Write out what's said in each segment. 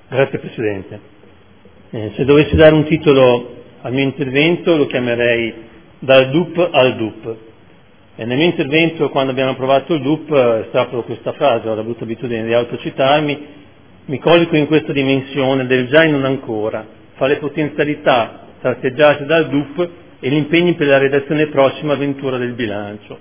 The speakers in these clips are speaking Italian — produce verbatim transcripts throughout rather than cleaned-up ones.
Grazie Presidente. Eh, se dovessi dare un titolo al mio intervento lo chiamerei dal D U P al D U P. E nel mio intervento, quando abbiamo approvato il D U P, è stata questa frase, ho la brutta abitudine di autocitarmi, mi colloco in questa dimensione del già e non ancora, fra le potenzialità tratteggiate dal D U P e gli impegni per la redazione prossima avventura del bilancio.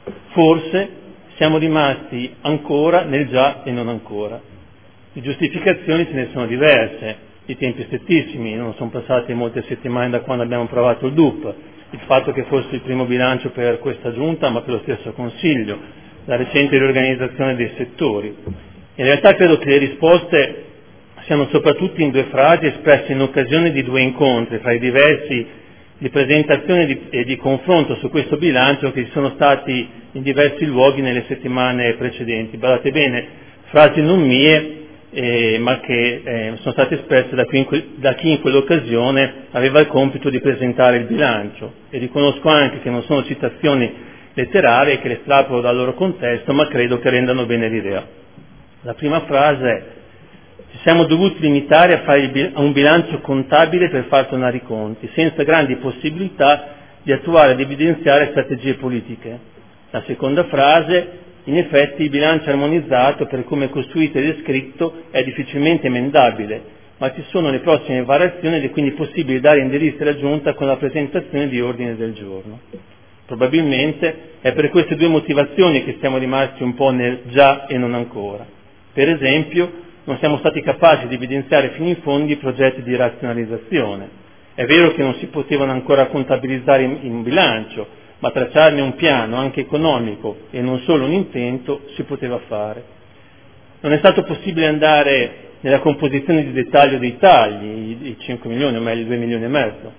Forse siamo rimasti ancora nel già e non ancora. Di giustificazioni ce ne sono diverse, i tempi strettissimi, non sono passate molte settimane da quando abbiamo approvato il D U P, il fatto che fosse il primo bilancio per questa Giunta ma per lo stesso Consiglio, la recente riorganizzazione dei settori. In realtà credo che le risposte siano soprattutto in due frasi espresse in occasione di due incontri fra i diversi di presentazione di, e di confronto su questo bilancio che ci sono stati in diversi luoghi nelle settimane precedenti. Badate bene, frasi non mie, eh, ma che eh, sono state espresse da chi, in que- da chi in quell'occasione aveva il compito di presentare il bilancio, e riconosco anche che non sono citazioni letterarie che le estrapolo dal loro contesto, ma credo che rendano bene l'idea. La prima frase è: ci siamo dovuti limitare a fare bil- a un bilancio contabile per far tornare i conti, senza grandi possibilità di attuare ed evidenziare strategie politiche. La seconda frase: in effetti il bilancio armonizzato, per come è costruito e descritto, è difficilmente emendabile, ma ci sono le prossime variazioni ed è quindi possibile dare indirizzi alla Giunta con la presentazione di ordine del giorno. Probabilmente è per queste due motivazioni che siamo rimasti un po' nel già e non ancora. Per esempio, non siamo stati capaci di evidenziare fino in fondo i progetti di razionalizzazione. È vero che non si potevano ancora contabilizzare in, in bilancio, ma tracciarne un piano anche economico e non solo un intento si poteva fare. Non è stato possibile andare nella composizione di dettaglio dei tagli, i, i cinque milioni o meglio i due milioni e mezzo,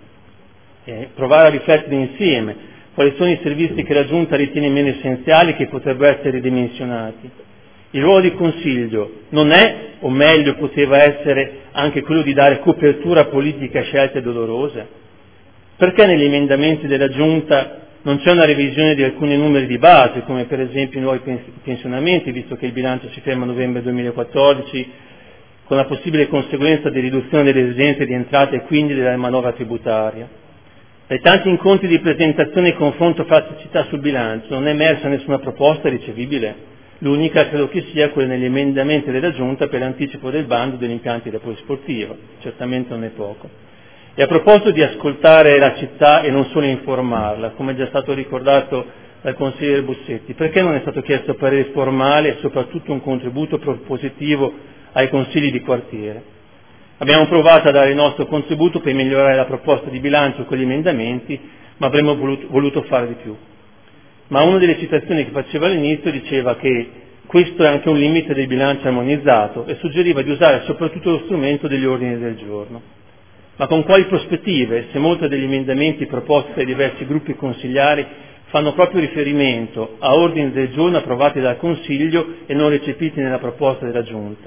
e provare a riflettere insieme quali sono i servizi che la Giunta ritiene meno essenziali che potrebbero essere ridimensionati. Il ruolo di Consiglio non è, o meglio poteva essere, anche quello di dare copertura politica a scelte dolorose? Perché negli emendamenti della Giunta non c'è una revisione di alcuni numeri di base, come per esempio i nuovi pensionamenti, visto che il bilancio si ferma a novembre duemilaquattordici, con la possibile conseguenza di riduzione delle esigenze di entrate e quindi della manovra tributaria? Dai tanti incontri di presentazione e confronto fra società sul bilancio non è emersa nessuna proposta ricevibile. L'unica credo che sia quella negli emendamenti della Giunta per l'anticipo del bando degli impianti da polisportiva, certamente non è poco. E a proposito di ascoltare la città e non solo informarla, come è già stato ricordato dal consigliere Bussetti, perché non è stato chiesto parere formale e soprattutto un contributo propositivo ai consigli di quartiere? Abbiamo provato a dare il nostro contributo per migliorare la proposta di bilancio con gli emendamenti, ma avremmo voluto, voluto fare di più. Ma una delle citazioni che faceva all'inizio diceva che questo è anche un limite del bilancio armonizzato e suggeriva di usare soprattutto lo strumento degli ordini del giorno. Ma con quali prospettive, se molti degli emendamenti proposti dai diversi gruppi consigliari fanno proprio riferimento a ordini del giorno approvati dal Consiglio e non recepiti nella proposta della Giunta?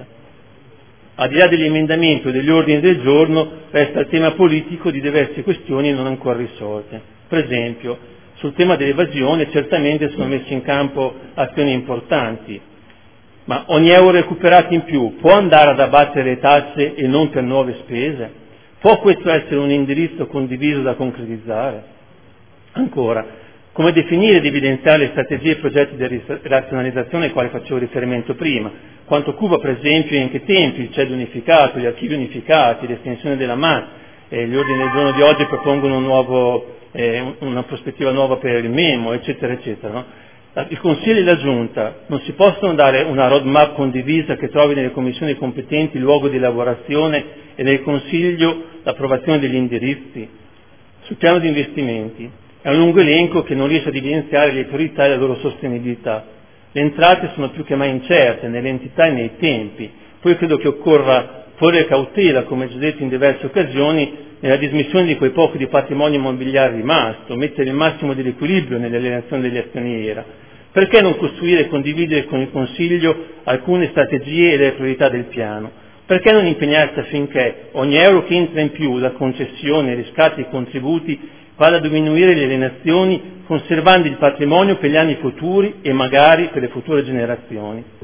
Al di là degli emendamenti o degli ordini del giorno resta il tema politico di diverse questioni non ancora risolte. Per esempio, sul tema dell'evasione certamente sono messe in campo azioni importanti, ma ogni euro recuperato in più può andare ad abbattere le tasse e non per nuove spese? Può questo essere un indirizzo condiviso da concretizzare? Ancora, come definire ed evidenziare le strategie e progetti di razionalizzazione ai quali facevo riferimento prima? Quanto cuba, per esempio, e in che tempi il C E D unificato, gli archivi unificati, l'estensione della M A T, eh, gli ordini del giorno di oggi propongono un nuovo, eh, una prospettiva nuova per il MEMO, eccetera, eccetera. No? Il Consiglio e la Giunta non si possono dare una roadmap condivisa che trovi nelle commissioni competenti il luogo di lavorazione e nel Consiglio l'approvazione degli indirizzi? Sul piano di investimenti è un lungo elenco che non riesce ad evidenziare le priorità e la loro sostenibilità. Le entrate sono più che mai incerte nell'entità e nei tempi, poi credo che occorra porre cautela, come già detto in diverse occasioni, nella dismissione di quei pochi di patrimonio immobiliare rimasto, mettere il massimo dell'equilibrio nell'alienazione degli azioniera. Perché non costruire e condividere con il Consiglio alcune strategie e le priorità del piano? Perché non impegnarsi affinché ogni euro che entra in più da concessioni, riscatti e contributi vada a diminuire le alienazioni, conservando il patrimonio per gli anni futuri e magari per le future generazioni?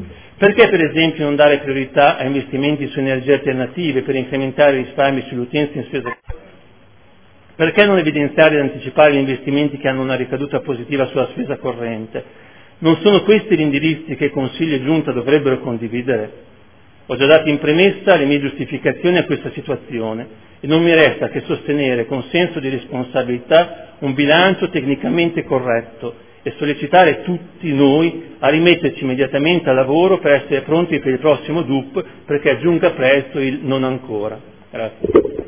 Perché per esempio non dare priorità a investimenti su energie alternative per incrementare i risparmi sull'utenza in spesa? Perché non evidenziare ed anticipare gli investimenti che hanno una ricaduta positiva sulla spesa corrente? Non sono questi gli indirizzi che Consiglio e Giunta dovrebbero condividere? Ho già dato in premessa le mie giustificazioni a questa situazione e non mi resta che sostenere con senso di responsabilità un bilancio tecnicamente corretto e sollecitare tutti noi a rimetterci immediatamente al lavoro per essere pronti per il prossimo D U P, perché aggiunga presto il non ancora. Grazie.